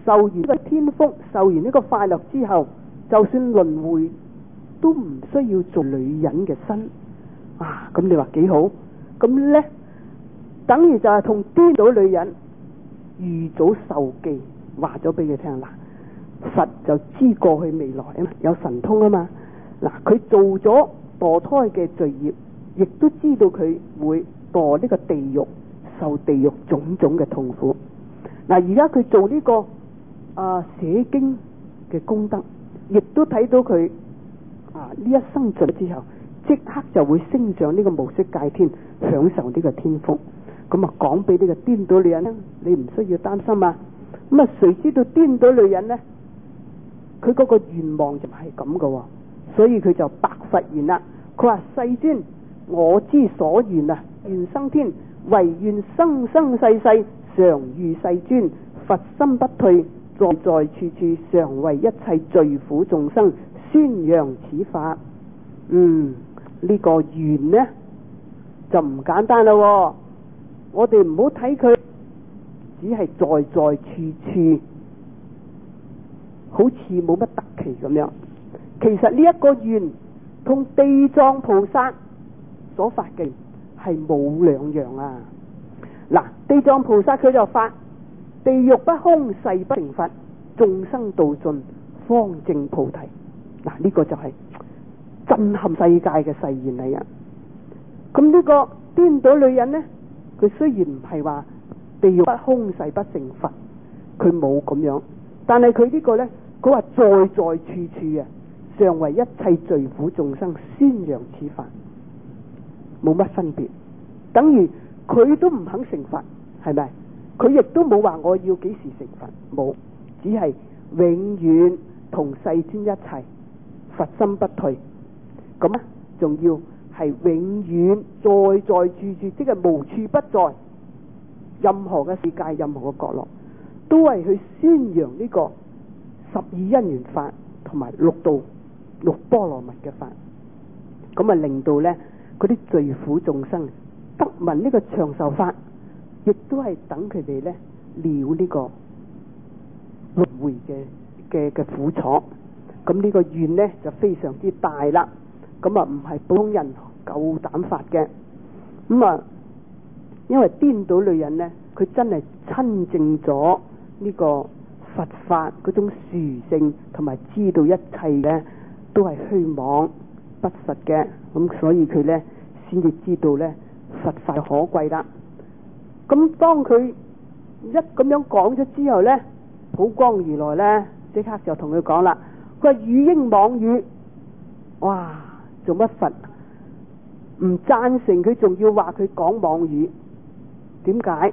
受完呢個天福，受完呢個快樂之後，就算輪迴都唔需要做女人嘅身啊！咁你話幾好？咁呢，等於就係同顛倒女人預早受記，話咗俾佢聽啦。佛就知過去未來啊嘛，有神通啊嘛。嗱，佢做咗墮胎嘅罪業，亦都知道佢會墮呢個地獄，受地獄種種嘅痛苦。嗱，而家佢做呢個寫經嘅功德，亦都睇到佢呢一生盡之後，即刻就會升上呢個無色界天，享受呢個天福。咁啊，講俾呢個顛倒女人咧，你唔需要擔心啊。咁啊，誰知道顛倒女人呢？佢嗰個願望就係咁噶，所以佢就白佛言啦。佢話：世尊，我之所願啊，願生天，唯願生生世世常遇世尊，佛心不退，在在處處常為一切罪苦眾生宣揚此法。呢個願呢就唔簡單啦。我哋唔好睇佢只係在在處處好似冇乜特奇咁樣，其實呢一個願同地藏菩薩所發嘅係冇兩樣啊。嗱，地藏菩薩佢就發地獄不空，誓不成佛，眾生度盡方證菩提。嗱，呢個就係震撼世界嘅誓言嚟啊。咁呢個顛倒女人呢，佢雖然唔係話地獄不空，誓不成佛，佢冇咁樣，但係佢呢個呢，佢話在在處處啊，常為一切罪苦眾生宣揚此法，冇乜分別，等於佢都唔肯成佛，係咪？佢亦都冇話我要幾時成佛，冇，只係永遠同世尊一齊，佛心不退。咁呢，仲要係永遠在在處處，即係無處不在，任何嘅世界，任何嘅角落，都係去宣揚呢個12因緣法同埋六道六波羅蜜嘅法。咁啊，令到呢嗰啲罪苦眾生得聞呢個長壽法，亦都係等佢哋呢了呢個輪迴嘅苦楚。咁呢個願呢就非常之大啦。咁啊，唔係普通人夠膽發嘅。咁啊，因為顛倒女人呢，佢真係親證咗呢個佛法嗰種殊勝，同埋知道一切呢都係虛妄不實嘅。咁所以佢呢先至知道呢佛法可貴啦。咁當佢一咁樣講咗之後呢，普光如來呢即刻就同佢講啦，佢話語應妄語。哇！做乜佛唔贊成佢，仲要話佢講妄語？點解？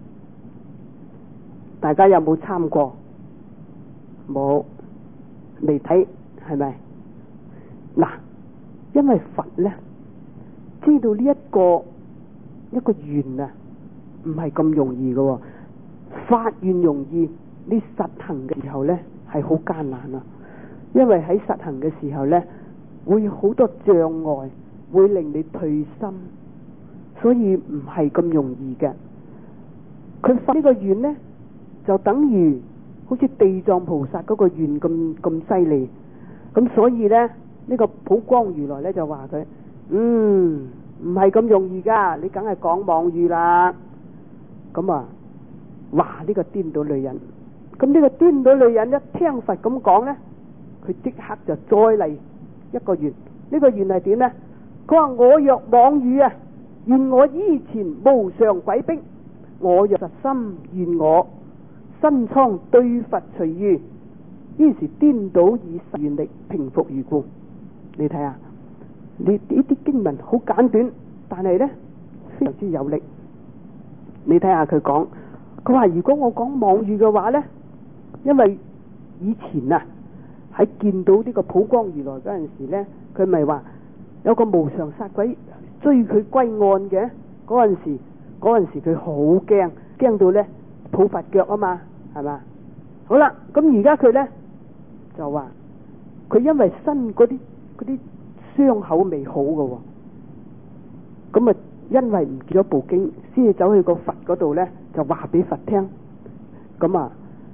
大家有冇參過？冇，未睇，係咪？嗱，因為佛呢知道呢一個願啊，唔係咁容易嘅。發願容易，你實行嘅時候呢係好艱難啊。因為喺實行嘅時候呢，會好多障礙，會令你退心，所以唔係咁容易嘅。佢發呢個願呢，就等於好似地藏菩薩嗰個願咁犀利。咁所以呢，呢個普光如來呢就話佢，唔係咁容易噶，你梗係講妄語啦。咁啊，話呢個顛倒女人。咁呢個顛倒女人一聽佛咁講呢，佢即刻就再嚟一個願。呢個願係點呢？佢話我若妄語啊，願我依前無常鬼逼；我若實心，願我身倉對佛隨遇。於是顛倒以誓願力平伏如故。你睇下，呢啲經文好簡短，但係呢非常之有力。你睇下佢講，佢話如果我講妄語嘅話呢，因為以前啊喺見到呢個普光如來嗰陣時呢，佢咪話有個無常殺鬼追佢歸案嘅嗰陣時佢好驚到呢抱佛腳啊嘛，係嘛？好啦，咁而家佢呢就話佢因為身嗰啲傷口未好嘅，咁啊因為唔見咗部經，先至走去個佛嗰度呢，就話俾佛聽。咁啊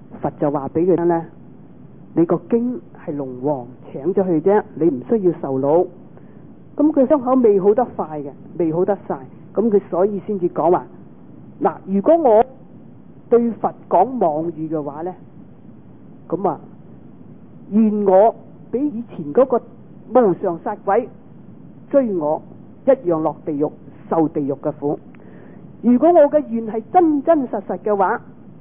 佛就話俾佢聽呢，你個經係龍王請咗去啫，你唔需要受惱。咁佢傷口未好得快嘅，未好得晒，咁佢所以先至講話嗱，如果我對佛講妄語嘅話呢，咁啊，願我比以前嗰個無常殺鬼追我一樣落地獄受地獄嘅苦。如果我嘅願係真真實實嘅話，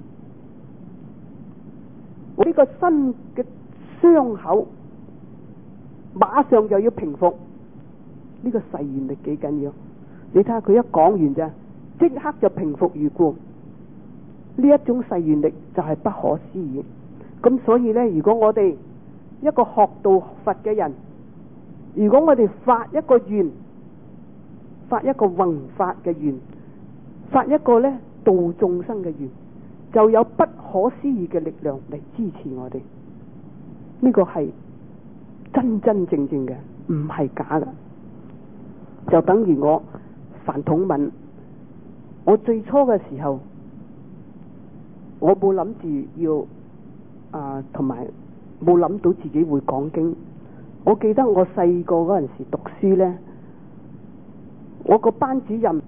我呢個新嘅傷口馬上就要平復。呢個誓願力幾緊要？你睇下佢一講完咋，即刻就平復如故。呢一種誓願力就係不可思議。咁所以呢，如果我哋一個學道佛嘅人，如果我哋發一個願，發一個宏法嘅願，發一個呢度眾生嘅願，就有不可思議嘅力量嚟支持我哋。呢個係真真正正嘅，唔係假嘅。就等於我梵統文，我最初嘅時候，我冇諗住要同埋冇諗到自己會講經。我記得我細個嗰陣時讀書呢，我個班主任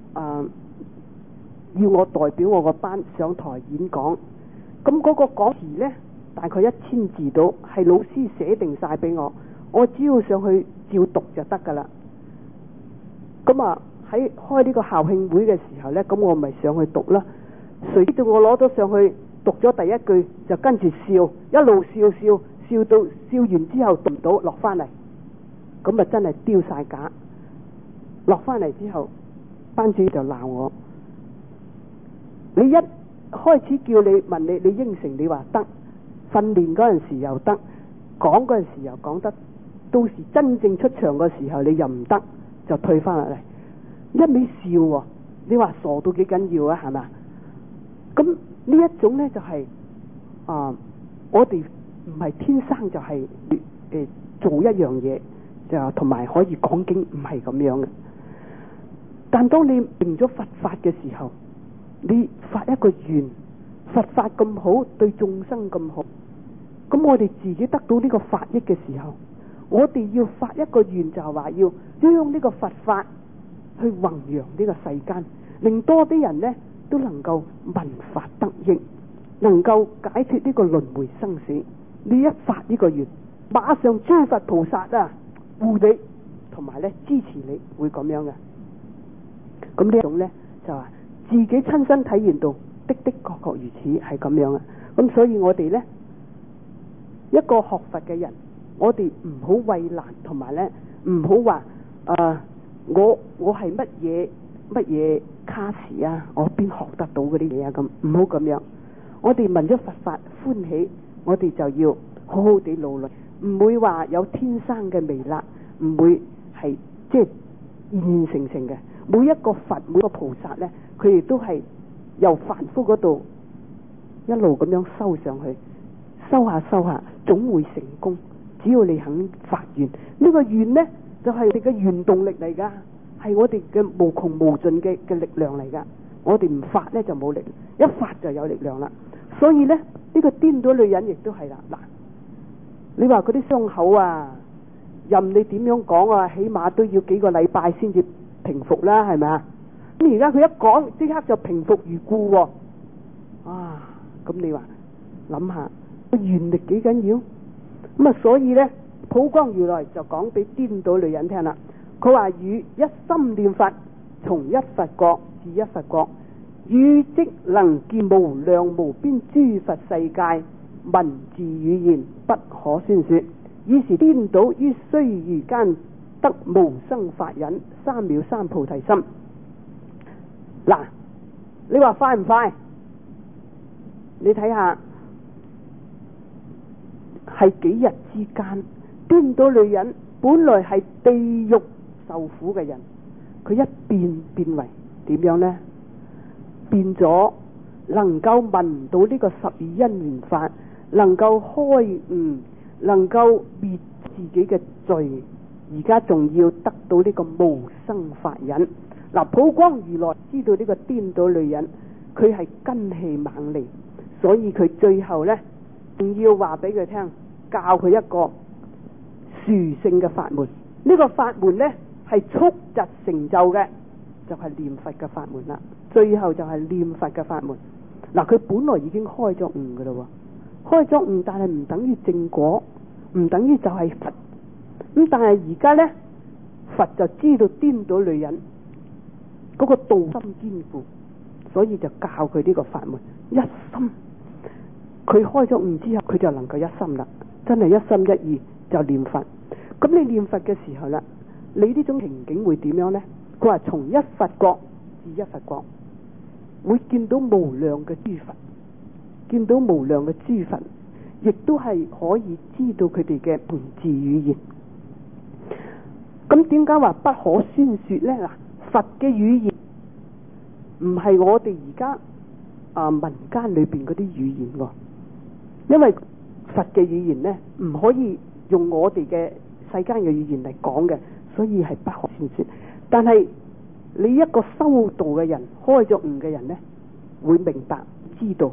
要我代表我個班上台演講。咁嗰個講詞呢，大概1000字到，係老師寫定晒俾我，我只要上去照讀就得噶啦。咁啊喺開呢個校慶會嘅時候呢，咁我咪上去讀啦。誰知道我攞咗上去讀咗第一句，就跟住笑，一路笑到笑完之後讀唔到，落翻嚟，咁啊真係丟晒架。落翻嚟之後，班主任就鬧我，你一開始叫你問你應承，你話得，訓練嗰陣時又得，講嗰陣時又講得，到時真正出場嘅時候你又唔得，就退翻落嚟，一味笑喎。你話傻到幾緊要啊？係嘛？咁呢一種呢，就係我哋唔係天生就係做一樣嘢，就同埋可以講經，唔係咁樣嘅。但當你明咗佛法嘅時候，你發一個願，佛法咁好，對眾生咁好，咁我哋自己得到呢個法益嘅時候，我哋要發一個願，就係話要將呢個佛法去弘揚呢個世間，令多啲人呢都能夠聞法得益，能夠解脫呢個輪迴生死。你一發呢個願，馬上諸佛菩薩護你，同埋呢支持你，會咁樣嘅。咁呢一種呢，就話自己親身體驗到的確如此係咁樣嘅。咁所以我哋呢，一個學佛嘅人，我哋唔好畏難，同埋呢唔好話我係乜嘢卡士啊，我邊學得到嗰啲嘢啊，咁唔好咁樣。我哋聞咗佛法歡喜，我哋就要好好地努力，唔會話有天生嘅微辣，唔會係即係現成嘅。每一個佛，每個菩薩呢，佢哋都係由凡夫嗰度一路咁樣修上去，修下總會成功。只要你肯發願，呢個願呢，就係你嘅原動力嚟噶，係我哋嘅無窮無盡嘅力量嚟噶。我哋唔發呢就冇力，一發就有力量啦。所以呢，呢個顛倒女人亦都係啦。嗱，你話嗰啲傷口啊，任你點樣講啊，起碼都要幾個禮拜先至平復啦，係咪啊？咁而家佢一講，即刻就平復如故喎。咁你話諗下個願力幾緊要？咁所以呢，普光如來就講俾顛倒女人聽啦。佢話：汝一心念佛，從一佛國至一佛國，汝即能見無量無邊諸佛世界，文字語言不可宣說。於是顛倒於須臾間得無生法忍，3秒3菩提心。嗱，你話快唔快？你睇下，係幾日之間，顛倒女人本來係地獄受苦嘅人，佢一變為點樣呢？變咗能夠聞到呢個12因緣法，能夠開悟，能夠滅自己嘅罪，而家仲要得到呢個無生法忍。嗱，普光如來知道呢個顛倒女人，佢係根氣猛利， 所以佢最後呢，仲要話俾佢聽，教佢一個殊勝嘅法門。呢個法門呢，係速疾成就嘅，就係念佛嘅法門啦。最後就係念佛嘅法門。嗱，佢本來已經開咗悟噶啦，開咗悟，但係唔等於正果，唔等於就係佛。咁但係而家呢，佛就知道顛倒女人嗰個道心堅固，所以就教佢呢個法門，一心。佢開咗悟之後，佢就能夠一心啦，真係一心一意就念佛。咁你念佛嘅時候啦，你呢種情景會點樣呢？佢話從一佛國至一佛國，會見到無量嘅諸佛，見到無量嘅諸佛，亦都係可以知道佢哋嘅文字語言。咁點解話不可宣說呢？嗱，佛嘅語言唔係我哋而家民間裏邊嗰啲語言喎，因為佛嘅語言呢，唔可以用我哋嘅世間嘅語言嚟講嘅，所以係不可宣說。但係你一個修道嘅人，開咗悟嘅人呢，會明白、知道、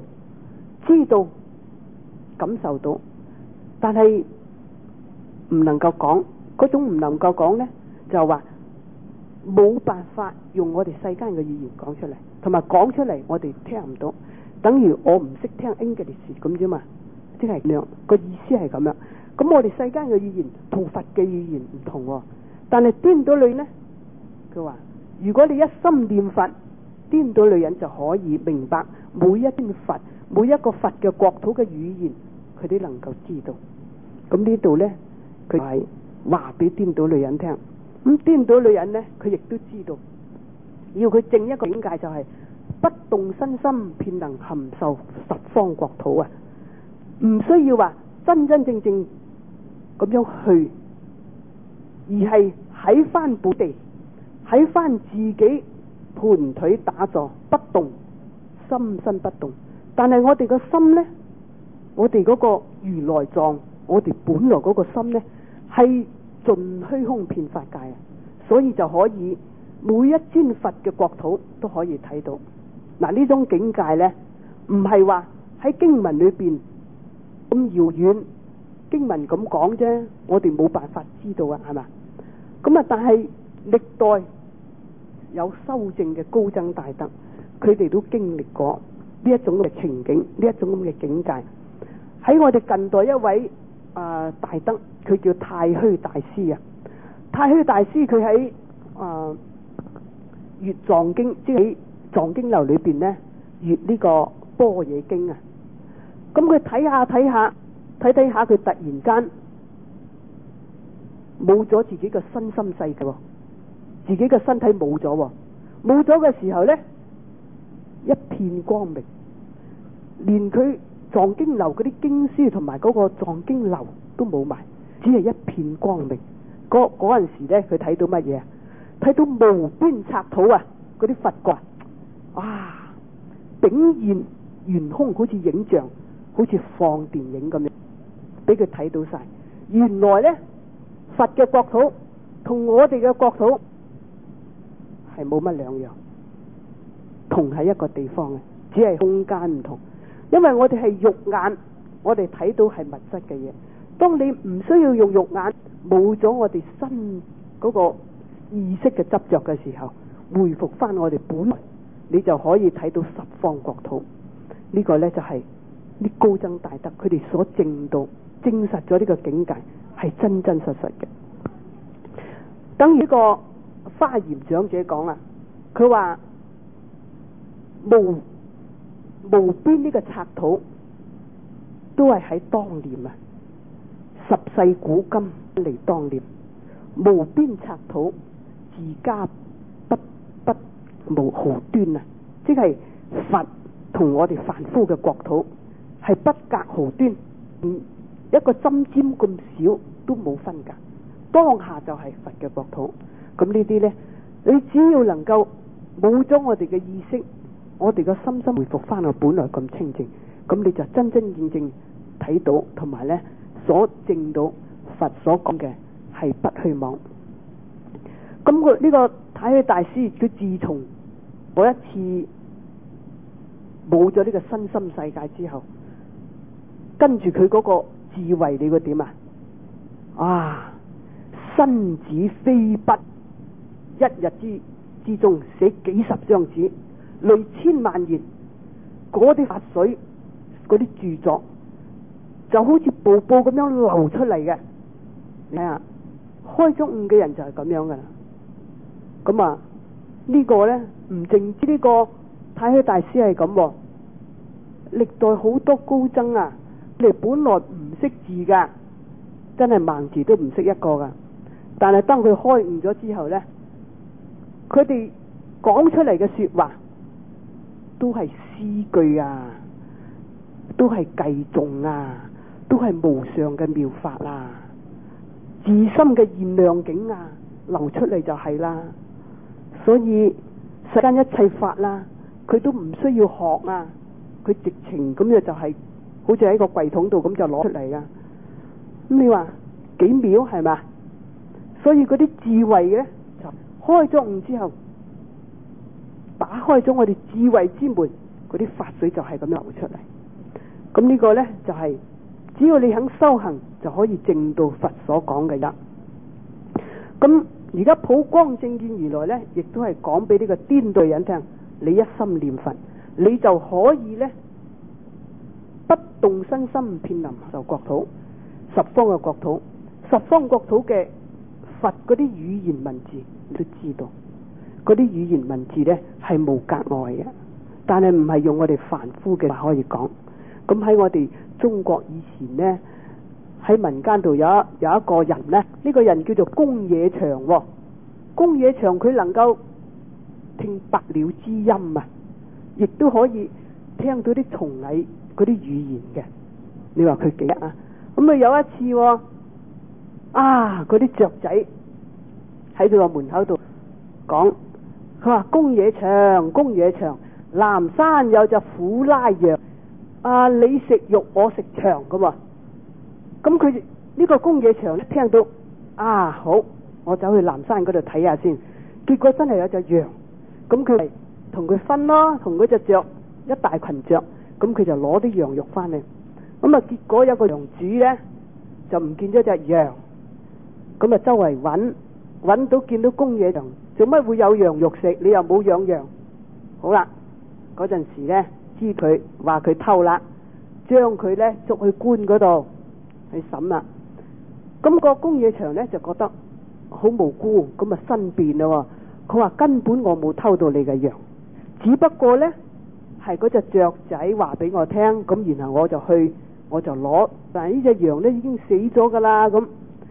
感受到，但係唔能夠講。嗰種唔能夠講呢，就話冇辦法用我哋世間嘅語言講出嚟，同埋講出嚟我哋聽唔到，等於我唔識聽 English 咁啫嘛，即係咁樣個意思係咁樣。咁我哋世間嘅語言同佛嘅語言唔同喎，但係顛倒女呢，佢話如果你一心念佛，顛倒女人就可以明白每一尊佛、每一個佛嘅國土嘅語言，佢哋能夠知道。咁呢度呢，佢係話俾顛倒女人聽。咁顛倒女人呢，佢亦都知道，要佢證一個境界就係不動身心，便能含受十方國土啊！唔需要話真真正正咁樣去，而係喺翻本地，喺翻自己盤腿打坐不動，心身不動。但係我哋個心呢，我哋嗰個如來藏，我哋本來嗰個心呢，係盡虛空遍法界啊，所以就可以每一尊佛嘅國土都可以睇到。嗱，呢種境界呢，唔係話喺經文裏邊咁遙遠，經文咁講啫，我哋冇辦法知道啊，係嘛？咁啊，但係歷代有修證嘅高僧大德，佢哋都經歷過呢一種嘅情景，呢一種咁嘅境界。喺我哋近代一位大德，佢叫太虛大師啊。太虛大師佢喺閱藏經，即係喺藏經樓裏邊呢，閱呢個般若經啊。咁佢睇下，佢突然間冇咗自己嘅身心世界，自己嘅身體冇咗，冇咗嘅時候呢，一片光明，連佢藏經樓嗰啲經書同埋嗰個藏經樓都冇埋，只係一片光明。嗰陣時呢，佢睇到乜嘢啊？睇到無邊剎土啊！嗰啲佛國，哇，炳現圓空，好似影像，好似放電影咁樣，俾佢睇到晒。原來呢，佛嘅國土同我哋嘅國土係冇乜兩樣，同係一個地方嘅，只係空間唔同。因為我哋係肉眼，我哋睇到係物質嘅嘢。當你唔需要用肉眼，冇咗我哋身嗰個意識嘅執着嘅時候，回復翻我哋本來，你就可以睇到十方國土。呢個呢，就係啲高僧大德佢哋所證到證實咗呢個境界係真真實實嘅。等於呢個華嚴長者講啦，佢話無邊呢個剎土都係喺當年啊，十世古今嚟當年，無邊剎土自家不無毫端啊！即係佛同我哋凡夫嘅國土係不隔毫端，一個針尖咁少都冇分隔，當下就係佛嘅國土。咁呢啲呢，你只要能夠冇咗我哋嘅意識，我哋個心回復翻我本來咁清淨，咁你就真真正正睇到，同埋呢所證到佛所講嘅係不虛妄。咁呢個太虛大師，佢自從嗰一次冇咗呢個身心世界之後，跟住佢嗰個智慧，你個點啊？身子飛筆，一日之中寫幾十張紙，累千萬言，嗰啲法水，嗰啲著作就好似瀑布咁樣流出嚟嘅。你睇下，開咗悟嘅人就係咁樣噶啦。咁呢個呢，唔淨止呢個太虛大師係咁，歷代好多高僧你本來唔識字噶，真係盲字都唔識一個噶。但係當佢開悟咗之後呢，佢哋講出嚟嘅說話都係詩句都係偈頌都係無上嘅妙法自心嘅現量境流出嚟就係啦。所以世間一切法佢都唔需要學佢直情咁樣就係好似喺個櫃桶度咁就攞出嚟噶。咁你話幾妙係嘛？所以嗰啲智慧嘅就開咗悟之後，打開咗我哋智慧之門，嗰啲法水就係咁樣流出嚟。咁呢個呢，就係只要你肯修行，就可以證到佛所講嘅啦。咁而家普光正見如來呢，亦都係講俾呢個顛倒人聽，你一心念佛，你就可以呢，不動身心遍臨受國土，十方嘅國土，十方國土嘅佛嗰啲語言文字你都知道，嗰啲語言文字呢係無隔礙嘅，但係唔係用我哋凡夫嘅話可以講。咁喺我哋中國以前呢，喺民間度有一個人呢，呢個人叫做公冶長。公冶長佢能夠聽百鳥之音亦都可以聽到啲蟲蟻嗰啲語言嘅。你話佢幾叻咁有一次嗰啲雀仔喺佢個門口度講，佢話公冶長，公冶長，南山有隻虎拉羊，你食肉我食腸噶嘛。咁佢呢個公冶長咧聽到好，我走去南山嗰度睇下先。結果真係有隻羊，咁佢咪同佢分咯，同嗰隻雀一大群雀，咁佢就攞啲羊肉翻嚟。咁結果有個羊主呢，就唔見咗隻羊，咁周圍揾到見到公冶長，做乜會有羊肉食？你又冇養羊。好啦，嗰陣時呢，知佢話佢偷啦，將佢呢捉去官嗰度去審啦。咁個公冶長呢，就覺得好無辜，咁申辯啦。佢話根本我冇偷到你嘅羊，只不過呢係嗰隻雀仔話俾我聽，咁然後我就攞，但係呢隻羊呢已經死咗噶啦。咁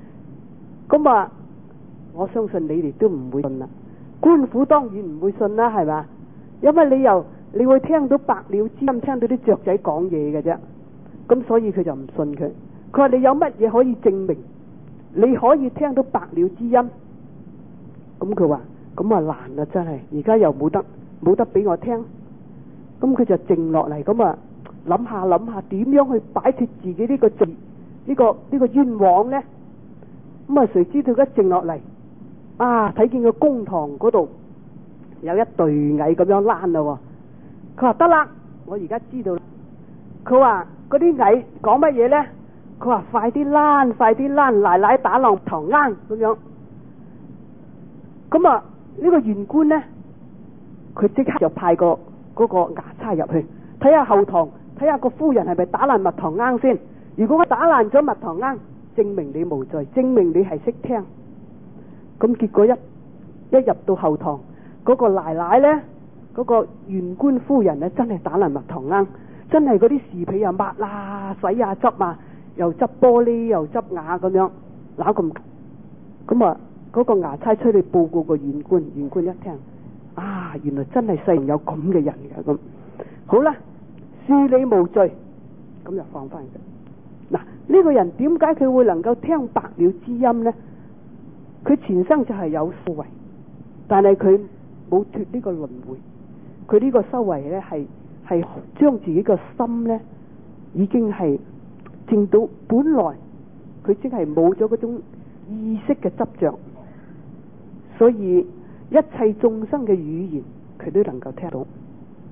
我相信你哋都唔會信啦。官府當然唔會信啦，係嘛？因為你會聽到百鳥之音，聽到啲雀仔講嘢嘅啫。咁所以佢就唔信佢。佢話你有乜嘢可以證明你可以聽到百鳥之音？咁佢話咁難啦，真係而家又冇得俾我聽。咁佢就靜落嚟，咁諗下點樣去擺脫自己呢個罪，呢個冤枉呢？咁誰知道一靜落嚟，睇見個公堂嗰度有一隊蟻咁樣躝啦。佢話得啦，我而家知道啦。佢話嗰啲蟻講乜嘢呢？佢話快啲躝，奶奶打落堂啱咁樣。咁呢個縣官呢，佢即刻就派嗰個衙差入去睇下後堂，睇下個夫人係咪打爛蜜糖罌先。如果佢打爛咗蜜糖罌，證明你無罪，證明你係識聽。咁結果一入到後堂，嗰個奶奶呢，嗰個縣官夫人呢，真係打爛蜜糖罌，真係嗰啲侍婢抹洗執又執玻璃又執瓦咁樣揦咁嗰個衙差出去報告個縣官，縣官一聽原來真係世人有咁嘅人嘅。咁好啦，恕你無罪，咁就放翻佢。呢個人點解佢會能夠聽百鳥之音呢？佢前生就係有修為，但係佢冇脫呢個輪迴。佢呢個修為呢，係將自己個心呢已經係證到，本來佢即係冇咗嗰種意識嘅執着，所以一切眾生嘅語言佢都能夠聽到。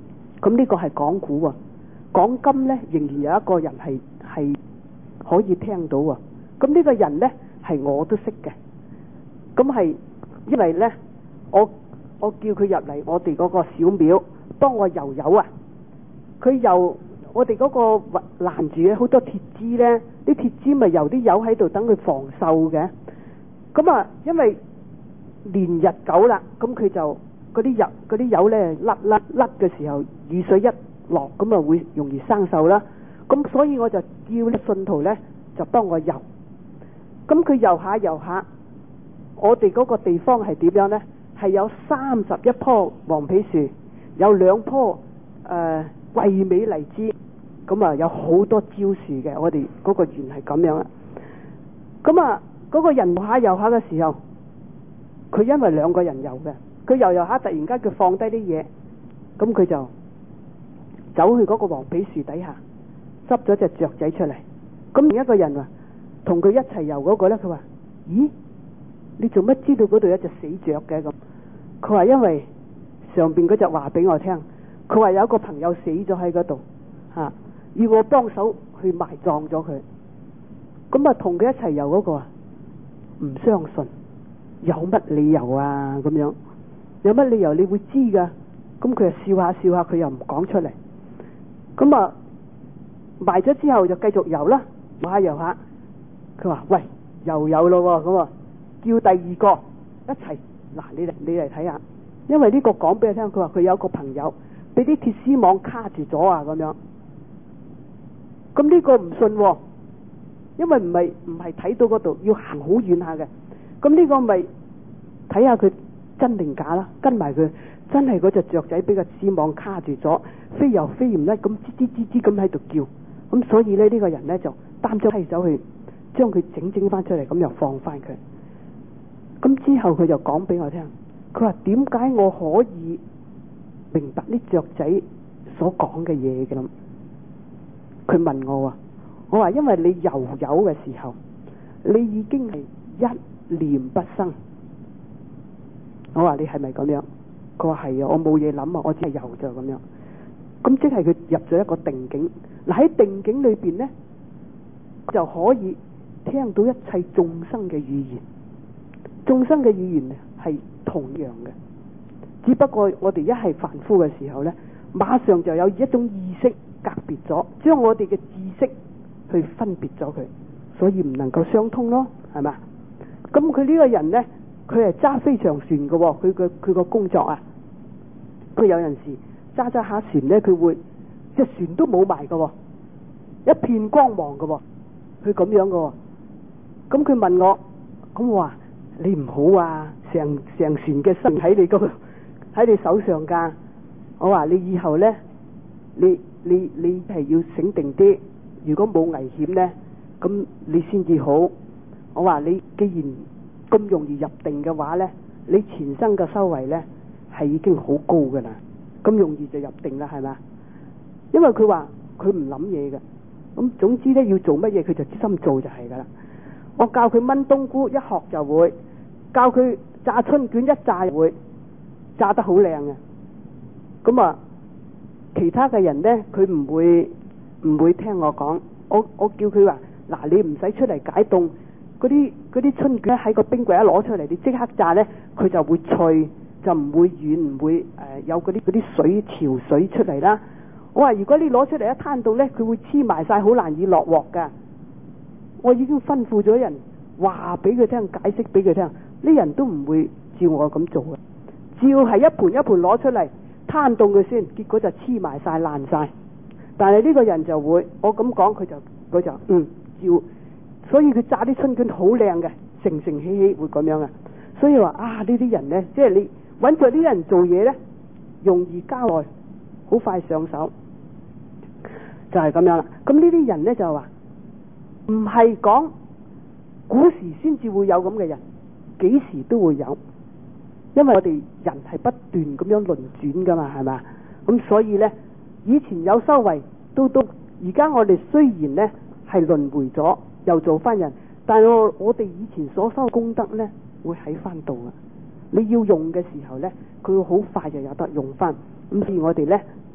咁呢個係講古喎，講今呢，仍然有一個人係可以聽到喎。咁呢個人呢，係我都識嘅。咁係因為呢，我叫佢入嚟我哋嗰個小廟幫我油油啊。佢油我哋嗰個攔住嘅好多鐵枝呢，啲鐵枝咪油啲油喺度等佢防鏽嘅。咁啊，因為年日久啦，咁佢就嗰啲油呢甩嘅時候，雨水一落咁啊會容易生鏽啦。咁所以我就叫啲信徒呢，就幫我油。咁佢油下油下，我哋嗰個地方係點樣呢？係有31棵黃皮樹，有2棵桂美荔枝，咁啊有好多蕉樹嘅。我哋嗰個園係咁樣啊。咁啊嗰個人游下嘅時候，佢因為2個人游嘅，佢游下突然間佢放低啲嘢，咁佢就走去嗰個黃皮樹底下執咗隻雀仔出嚟。咁另一個人話同佢一齊游嗰個呢，佢話：咦，你做乜知道嗰度有隻死雀嘅？咁佢話因為上邊嗰隻話俾我聽，佢話有一個朋友死咗喺嗰度吓，要我幫手去埋葬咗佢。咁啊同佢一齊游嗰個啊唔相信，有乜理由啊？咁樣有乜理由你會知噶？咁佢就笑下笑下，佢又唔講出嚟。咁啊埋咗之後就繼續游啦，游下游下。佢話：喂，又有咯，咁啊叫第2個一齊。嗱，你嚟睇下，因為呢個講俾佢聽，佢話佢有個朋友俾啲鐵絲網卡住咗啊，咁樣。咁呢個唔信，因為唔係睇到嗰度，要行好遠下嘅。咁呢個咪睇下佢真定假啦，跟埋佢，真係嗰隻雀仔俾個絲網卡住咗，飛又飛唔甩，咁吱吱吱吱咁喺度叫。咁所以呢個人呢，就擔咗批走去將佢整翻出嚟，咁又放翻佢。咁之後佢就講俾我聽，佢話點解我可以明白啲雀仔所講嘅嘢嘅咁？佢問我話因為你游嘅時候，你已經係一念不生。我話你係咪咁樣？佢話係啊，我冇嘢諗啊，我只係游就咁樣。咁即係佢入咗一個定境。嗱，喺定境裏邊呢，就可以聽到一切眾生嘅語言。眾生嘅語言係同樣嘅，只不過我哋一係凡夫嘅時候呢，馬上就有一種意識隔別咗，將我哋嘅知識去分別咗佢，所以唔能夠相通咯，係嘛？咁佢呢個人呢，佢係揸飛翔船嘅，佢個工作啊，佢有陣時揸下船呢，佢會隻船都冇埋嘅，一片光芒嘅，佢咁樣嘅。咁佢問我，咁我話你唔好啊，成船嘅身喺你喺你手上噶。我話你以後呢，你係要醒定啲，如果冇危險呢，咁你先至好。我話你既然咁容易入定嘅話呢，你前生嘅修為呢係已經好高噶啦，咁容易就入定啦，係咪？因為佢話佢唔諗嘢嘅，咁總之呢，要做乜嘢佢就知心做就係噶啦。我教佢炆冬菇一學就會，教佢炸春卷一炸就會，炸得好靚嘅。咁啊，其他嘅人呢，佢唔會聽我講。我叫佢話：嗱，你唔使出嚟解凍，嗰啲春卷喺個冰櫃一攞出嚟，你即刻炸呢，佢就會脆，就唔會軟，唔會有嗰啲水潮水出嚟啦。我話如果你攞出嚟一攤到呢，佢會黐埋晒，好難以落鑊噶。我已經吩咐咗人話俾佢聽，解釋俾佢聽，呢人都唔會照我咁做嘅，照係一盤一盤攞出嚟攤凍佢先，結果就黐埋晒爛晒。但係呢個人就會，我咁講佢就照，所以佢炸啲春卷好靚嘅，成成起起會咁樣嘅。所以話啊，呢啲人呢，即係你揾咗啲人做嘢呢，容易交代，好快上手，就係咁樣啦。咁呢啲人呢，就話唔係講古時先至會有咁嘅人，幾時都會有，因為我哋人係不斷咁樣輪轉噶嘛，係嘛？咁所以呢，以前有修為，到而家我哋雖然呢係輪迴咗，又做翻人，但係我哋以前所修功德呢，會喺翻度啊！你要用嘅時候呢，佢會好快就有得用翻。咁所以我哋呢，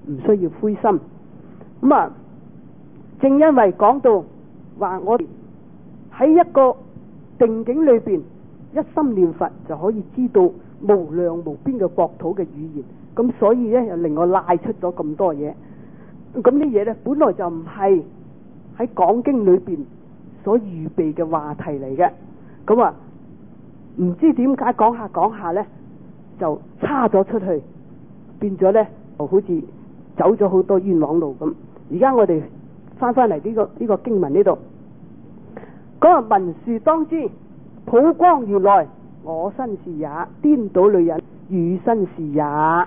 唔需要灰心。咁啊，正因為講到話我哋喺一個定境裏邊一心念佛就可以知道無量無邊嘅國土嘅語言，咁所以咧又令我賴出咗咁多嘢。咁啲嘢咧本來就唔係喺講經裏邊所預備嘅話題嚟嘅，咁啊唔知點解講下講下咧就差咗出去，變咗咧就好似走咗好多冤枉路咁。而家我哋翻嚟呢個經文呢度，嗰個文殊當知，普光如來我身是也，顛倒女人與身是也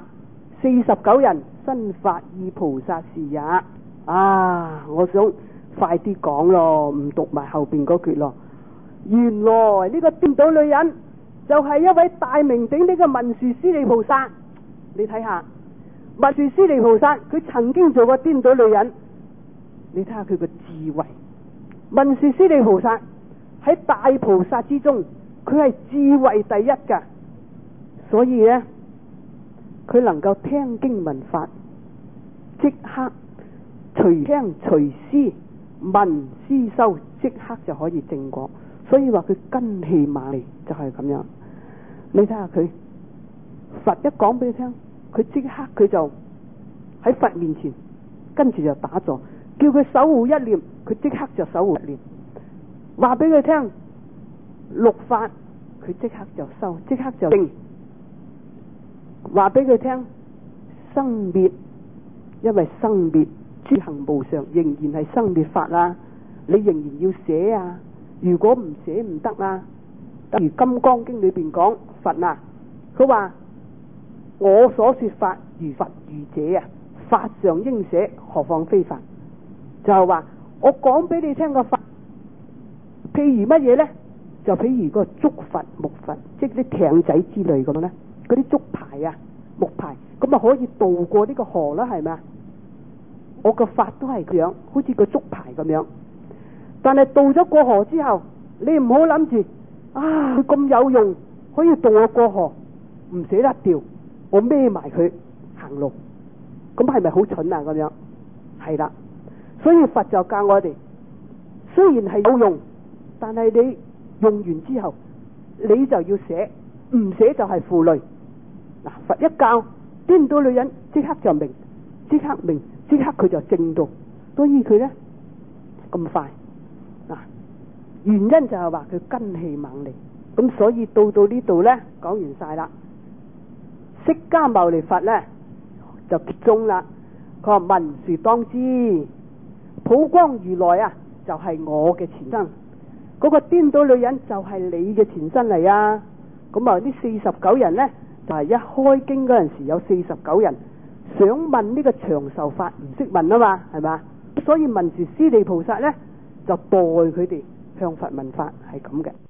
，49人身法意菩薩是也。啊，我想快啲講咯，唔讀埋後邊嗰句咯。原來呢個顛倒女人就係一位大名鼎鼎嘅文殊師利菩薩。你睇下文殊師利菩薩，佢曾經做過顛倒女人。你睇下佢個智慧，文殊師利菩薩喺大菩薩之中，佢係智慧第一噶。所以呢，佢能夠聽經聞法，即刻隨聽隨思聞思修，即刻就可以證果。所以話佢根氣猛利就係咁樣。你睇下佢，佛一講俾你聽，佢即刻佢就喺佛面前，跟住就打坐，叫佢守護一念，佢即刻就守護一念。話俾佢聽六法，佢即刻就修，即刻就定。話俾佢聽生滅，因為生滅諸行無常，仍然係生滅法啦，你仍然要捨啊。如果唔捨唔得啊。例如《金剛經》裏邊講佛啊，佢話我所說法如佛如者啊，法上應捨，何況非法？就係話我講俾你聽個法，譬如乜嘢呢？就譬如個竹筏木筏，即係啲艇仔之類咁呢，嗰啲竹排啊木排，咁啊可以渡過呢個河啦，係咪啊？我個法都係咁樣，好似個竹排咁樣。但係渡咗過河之後，你唔好諗住啊，佢咁有用，可以渡我過河，唔捨得掉，我孭埋佢行路，咁係咪好蠢啊？咁樣係啦，所以佛就教我哋，雖然係有用，但係你用完之後，你就要捨，唔捨就係負累。嗱，佛一教顛倒女人，即刻就明，即刻明，即刻佢就證到，所以佢呢咁快。原因就係話佢根氣猛利，咁所以到呢度呢，講完晒啦。釋迦牟尼佛呢就結宗啦。佢話文殊當知，普光如來啊，就係我嘅前身。嗰個顛倒女人就係你嘅前身嚟啊。咁啊，呢49人呢，就係一開經嗰陣時有49人想問呢個長壽法，唔識問啊嘛，係嘛？所以文殊師利菩薩呢就代佢哋向佛問法，係咁嘅。